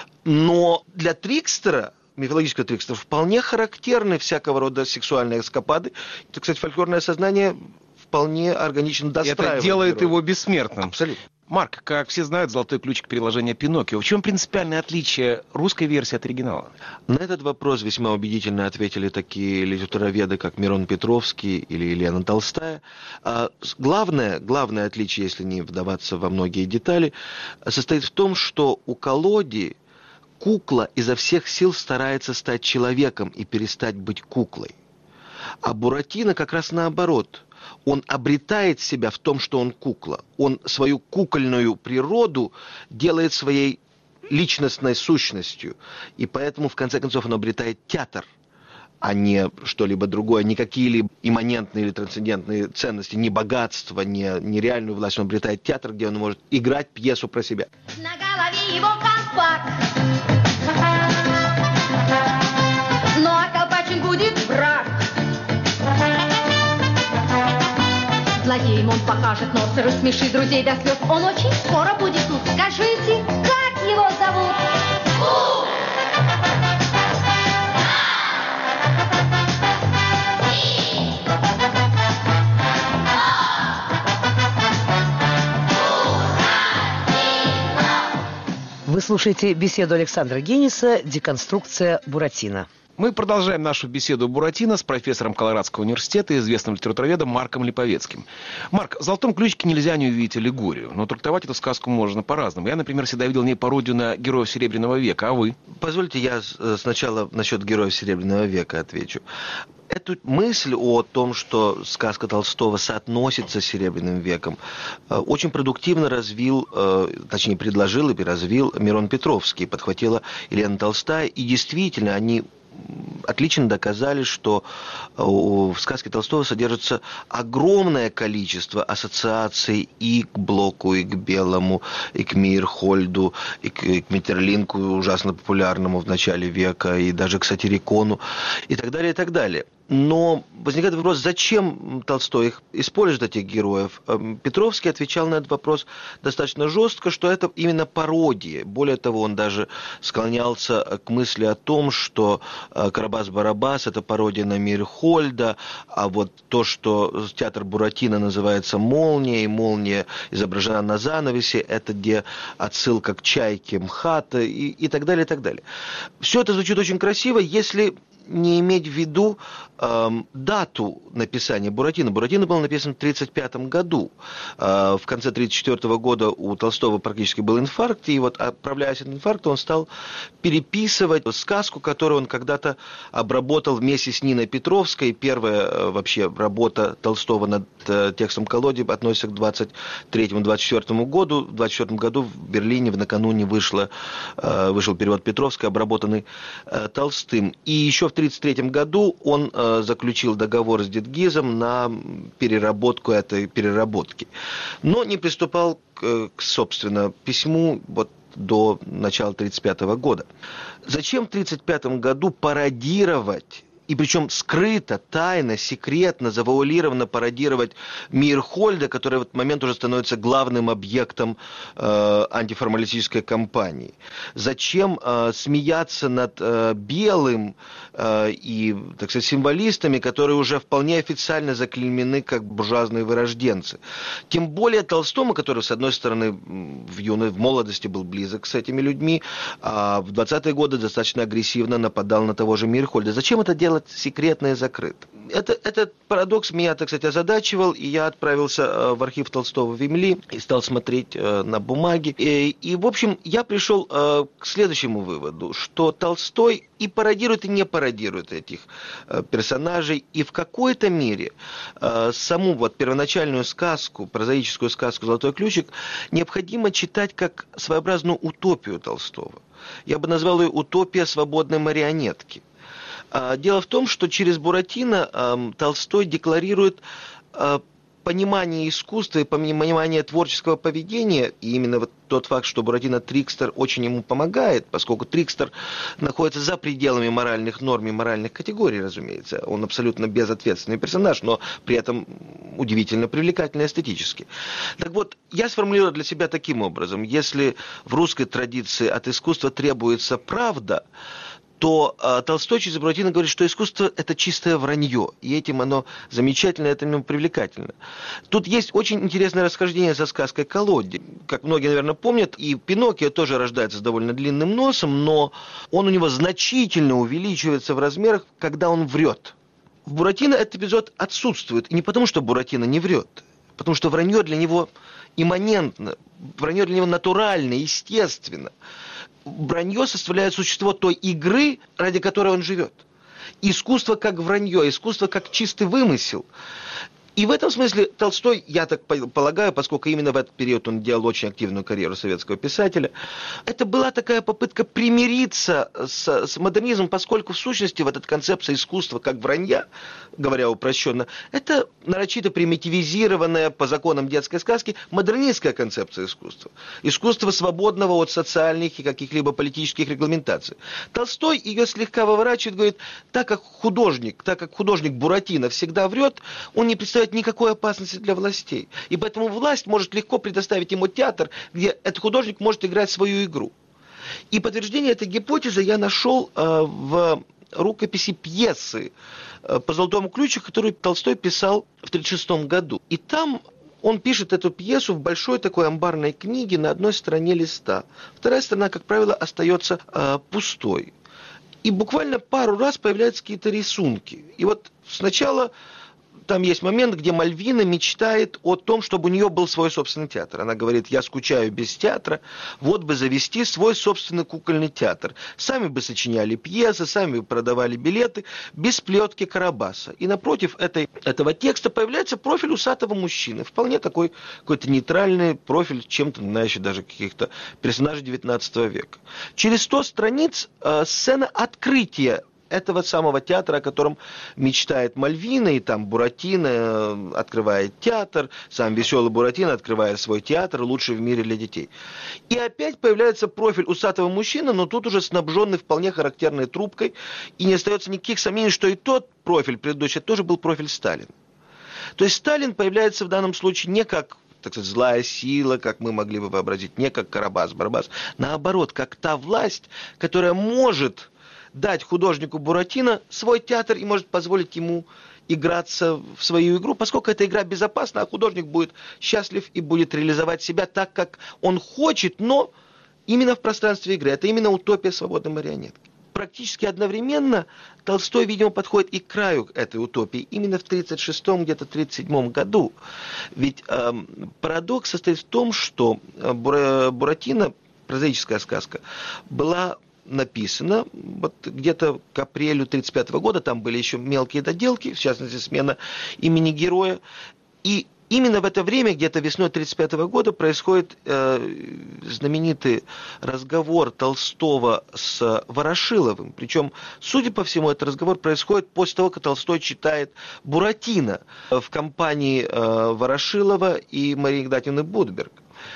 Но для трикстера, мифологического трикстера, вполне характерны всякого рода сексуальные эскапады. Это, кстати, фольклорное сознание вполне органично достраивает. Это делает героя. Его бессмертным. Абсолютно. Марк, как все знают, золотой ключик переложения Пиноккио. В чем принципиальное отличие русской версии от оригинала? На этот вопрос весьма убедительно ответили такие литературоведы, как Мирон Петровский или Елена Толстая. А главное, главное отличие, если не вдаваться во многие детали, состоит в том, что у Колоди кукла изо всех сил старается стать человеком и перестать быть куклой. А Буратино как раз наоборот. Он обретает себя в том, что он кукла. Он свою кукольную природу делает своей личностной сущностью. И поэтому, в конце концов, он обретает театр, а не что-либо другое, не какие-либо имманентные или трансцендентные ценности, ни богатство, ни, ни реальную власть. Он обретает театр, где он может играть пьесу про себя. На голове его колпак, ну а колпачин будет враг. Злодеем он покажет нос и рассмешит друзей до слез. Он очень скоро будет тут. Скажите, как его зовут? Вы слушаете беседу Александра Гениса «Деконструкция Буратино». Мы продолжаем нашу беседу Буратино с профессором Колорадского университета, известным литературоведом Марком Липовецким. Марк, в «Золотом ключике» нельзя не увидеть аллегорию, но трактовать эту сказку можно по-разному. Я, например, всегда видел в ней пародию на героев Серебряного века, а вы? Позвольте, я сначала насчет героев Серебряного века отвечу. Эту мысль о том, что сказка Толстого соотносится с Серебряным веком, очень продуктивно развил, точнее, предложил и развил Мирон Петровский, подхватила Елена Толстая, и действительно они отлично доказали, что в сказке Толстого содержится огромное количество ассоциаций и к Блоку, и к Белому, и к Мейерхольду, и к, и к Метерлинку, ужасно популярному в начале века, и даже к Сатирикону, и так далее, и так далее. Но возникает вопрос, зачем Толстой их использует, этих героев? Петровский отвечал на этот вопрос достаточно жестко, что это именно пародия. Более того, он даже склонялся к мысли о том, что «Карабас-Барабас» — это пародия на Мейерхольда, а вот то, что театр Буратино называется «Молния», и «Молния» изображена на занавесе, это где отсылка к «Чайке», МХАТа и, и так далее, и так далее. Все это звучит очень красиво, если не иметь в виду э, дату написания Буратино. Буратино был написан в тридцать пятом году. Э, в конце тридцать четвёртого года у Толстого практически был инфаркт, и вот, отправляясь от инфаркта, он стал переписывать сказку, которую он когда-то обработал вместе с Ниной Петровской. Первая э, вообще работа Толстого над э, текстом «Колоди» относится к двадцать третьему — двадцать четвёртому году. В двадцать четвёртом году в Берлине в накануне вышло, э, вышел перевод Петровской, обработанный э, Толстым. И еще в В тысяча девятьсот тридцать третьем году он э, заключил договор с Дедгизом на переработку этой переработки, но не приступал к, к собственно, письму вот до начала тридцать пятого года. Зачем в тридцать пятом году пародировать, и причем скрыто, тайно, секретно, завуалированно пародировать Мейерхольда, который в этот момент уже становится главным объектом э, антиформалистической кампании? Зачем э, смеяться над э, Белым э, и, так сказать, символистами, которые уже вполне официально заклеймены как буржуазные вырожденцы? Тем более Толстому, который, с одной стороны, в юной, в молодости был близок с этими людьми, а в двадцатые годы достаточно агрессивно нападал на того же Мейерхольда. Зачем это делать секретно и закрыто? Это, этот парадокс меня, так сказать, озадачивал, и я отправился в архив Толстого в Эмили и стал смотреть на бумаги. И, и в общем, я пришел к следующему выводу, что Толстой и пародирует, и не пародирует этих персонажей, и в какой-то мере саму вот первоначальную сказку, прозаическую сказку «Золотой ключик» необходимо читать как своеобразную утопию Толстого. Я бы назвал ее «Утопия свободной марионетки». Дело в том, что через Буратино э, Толстой декларирует э, понимание искусства и понимание творческого поведения, и именно вот тот факт, что Буратино трикстер очень ему помогает, поскольку трикстер находится за пределами моральных норм и моральных категорий, разумеется. Он абсолютно безответственный персонаж, но при этом удивительно привлекательный эстетически. Так вот, я сформулировал для себя таким образом: если в русской традиции от искусства требуется правда, то э, Толстой через Буратино говорит, что искусство – это чистое вранье, и этим оно замечательно, этим привлекательно. Тут есть очень интересное расхождение со сказкой «Колоди». Как многие, наверное, помнят, и Пиноккио тоже рождается с довольно длинным носом, но он у него значительно увеличивается в размерах, когда он врет. В Буратино этот эпизод отсутствует, и не потому, что Буратино не врет, потому что вранье для него имманентно, вранье для него натурально, естественно. Вранье составляет существо той игры, ради которой он живет. Искусство как вранье, искусство как чистый вымысел. И в этом смысле Толстой, я так полагаю, поскольку именно в этот период он делал очень активную карьеру советского писателя, это была такая попытка примириться с, с модернизмом, поскольку в сущности в этой концепции искусства как вранья, говоря упрощенно, это нарочито примитивизированная по законам детской сказки модернистская концепция искусства. Искусство свободного от социальных и каких-либо политических регламентаций. Толстой ее слегка выворачивает, говорит, так как художник, так как художник Буратино всегда врет, он не представляет никакой опасности для властей. И поэтому власть может легко предоставить ему театр, где этот художник может играть свою игру. И подтверждение этой гипотезы я нашел э, в рукописи пьесы э, по «Золотому ключику», которую Толстой писал в тысяча девятьсот тридцать шестом году. И там он пишет эту пьесу в большой такой амбарной книге на одной стороне листа. Вторая сторона, как правило, остается э, пустой. И буквально пару раз появляются какие-то рисунки. И вот сначала там есть момент, где Мальвина мечтает о том, чтобы у нее был свой собственный театр. Она говорит, я скучаю без театра, вот бы завести свой собственный кукольный театр. Сами бы сочиняли пьесы, сами бы продавали билеты, без плетки Карабаса. И напротив этой, этого текста появляется профиль усатого мужчины. Вполне такой какой-то нейтральный профиль, чем-то напоминающий даже каких-то персонажей девятнадцатого века. Через сто страниц э, сцена открытия этого самого театра, о котором мечтает Мальвина, и там Буратино открывает театр, сам веселый Буратино открывает свой театр, лучший в мире для детей. И опять появляется профиль усатого мужчины, но тут уже снабженный вполне характерной трубкой, и не остается никаких сомнений, что и тот профиль предыдущий тоже был профиль Сталина. То есть Сталин появляется в данном случае не как, так сказать, злая сила, как мы могли бы вообразить, не как Карабас-Барабас, наоборот, как та власть, которая может дать художнику Буратино свой театр и может позволить ему играться в свою игру, поскольку эта игра безопасна, а художник будет счастлив и будет реализовать себя так, как он хочет, но именно в пространстве игры. Это именно утопия свободной марионетки. Практически одновременно Толстой, видимо, подходит и к краю этой утопии, именно в тридцать шестом, где-то тридцать седьмом году. Ведь э, парадокс состоит в том, что Буратино, прозаическая сказка, была написано вот где-то к апрелю тридцать пятого года, там были еще мелкие доделки, в частности, смена имени героя, и именно в это время, где-то весной тридцать пятого года, происходит э, знаменитый разговор Толстого с Ворошиловым, причем, судя по всему, этот разговор происходит после того, как Толстой читает Буратино в компании э, Ворошилова и Марии Игнатьевны Будберг.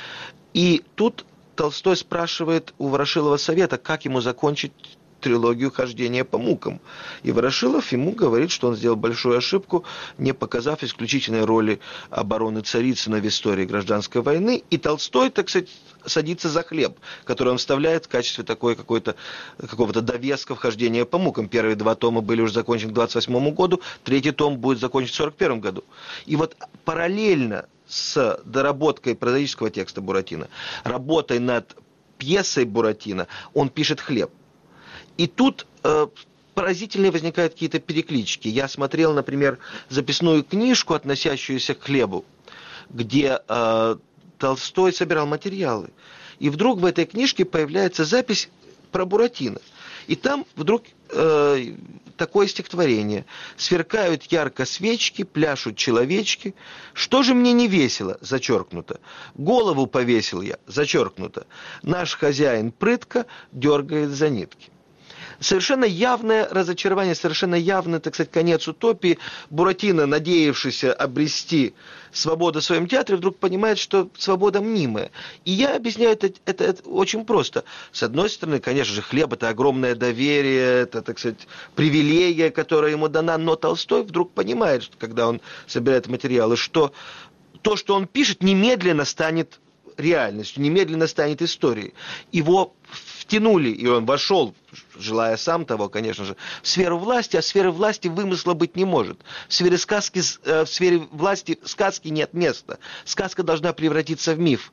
И тут Толстой спрашивает у Ворошилова совета, как ему закончить трилогию «Хождение по мукам». И Ворошилов ему говорит, что он сделал большую ошибку, не показав исключительной роли обороны Царицына в истории гражданской войны. И Толстой, так сказать, садится за хлеб, который он вставляет в качестве такой какой-то, какого-то довеска в «Хождение по мукам». Первые два тома были уже закончены к двадцать восьмому году, третий том будет закончен в сорок первом году. И вот параллельно с доработкой прозаического текста Буратино, работой над пьесой Буратино, он пишет «Хлеб». И тут э, поразительные возникают какие-то переклички. Я смотрел, например, записную книжку, относящуюся к «Хлебу», где э, Толстой собирал материалы. И вдруг в этой книжке появляется запись про Буратино. И там вдруг э, такое стихотворение. «Сверкают ярко свечки, пляшут человечки. Что же мне не весело?» Зачеркнуто. «Голову повесил я», зачеркнуто. «Наш хозяин прытко дергает за нитки». Совершенно явное разочарование, совершенно явный, так сказать, конец утопии. Буратино, надеявшийся обрести свободу в своем театре, вдруг понимает, что свобода мнимая. И я объясняю это, это, это очень просто. С одной стороны, конечно же, «Хлеб» — это огромное доверие, это, так сказать, привилегия, которая ему дана. Но Толстой вдруг понимает, что, когда он собирает материалы, что то, что он пишет, немедленно станет реальностью, немедленно станет историей. Его втянули, и он вошел, желая сам того, конечно же, в сферу власти, а в сфере власти вымысла быть не может. В сфере сказки, в сфере власти сказки нет места. Сказка должна превратиться в миф.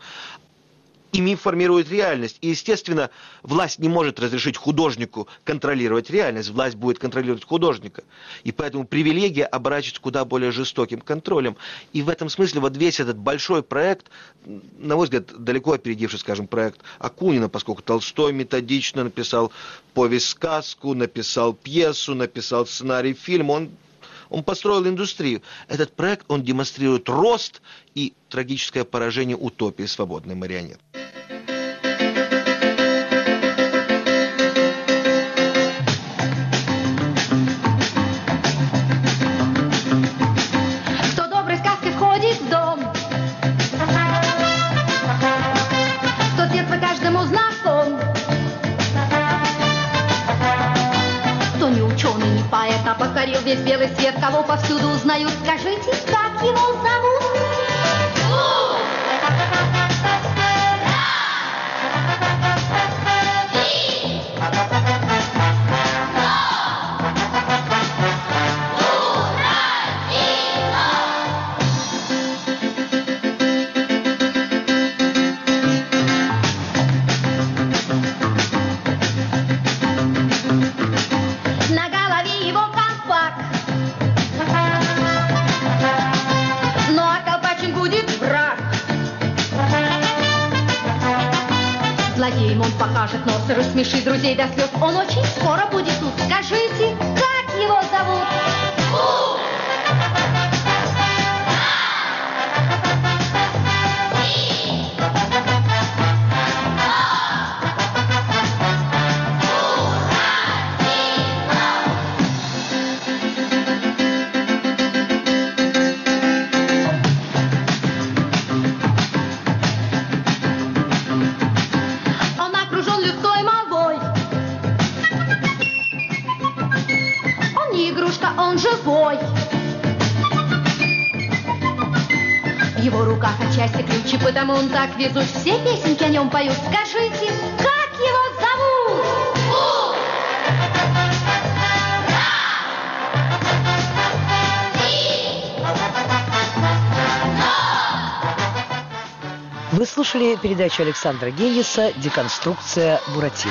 И миф формирует реальность. И, естественно, власть не может разрешить художнику контролировать реальность. Власть будет контролировать художника. И поэтому привилегия оборачивается куда более жестоким контролем. И в этом смысле вот весь этот большой проект, на мой взгляд, далеко опередивший, скажем, проект Акунина, поскольку Толстой методично написал повесть-сказку, написал пьесу, написал сценарий фильма, он Он построил индустрию. Этот проект, он демонстрирует рост и трагическое поражение утопии свободной марионетки. Кто доброй сказкой входит в дом, тот детство каждому знаком. Кто не ученый, не поэт, а покорил весь белый свет, кого повсюду узнают, скажите, как его зовут? Злодеем он покажет нос и рассмешит друзей до слез. Он очень скоро будет тут. Скажите, как его зовут? его руках отчасти ключи, потому он так везуч. Все песенки о нем поют. Скажите, как его зовут? Вы слушали передачу Александра Гениса «Деконструкция Буратино».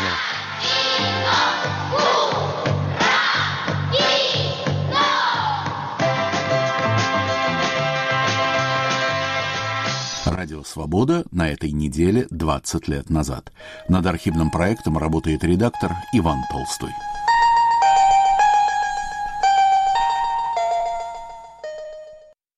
Радио «Свобода» на этой неделе двадцать лет назад. Над архивным проектом работает редактор Иван Толстой.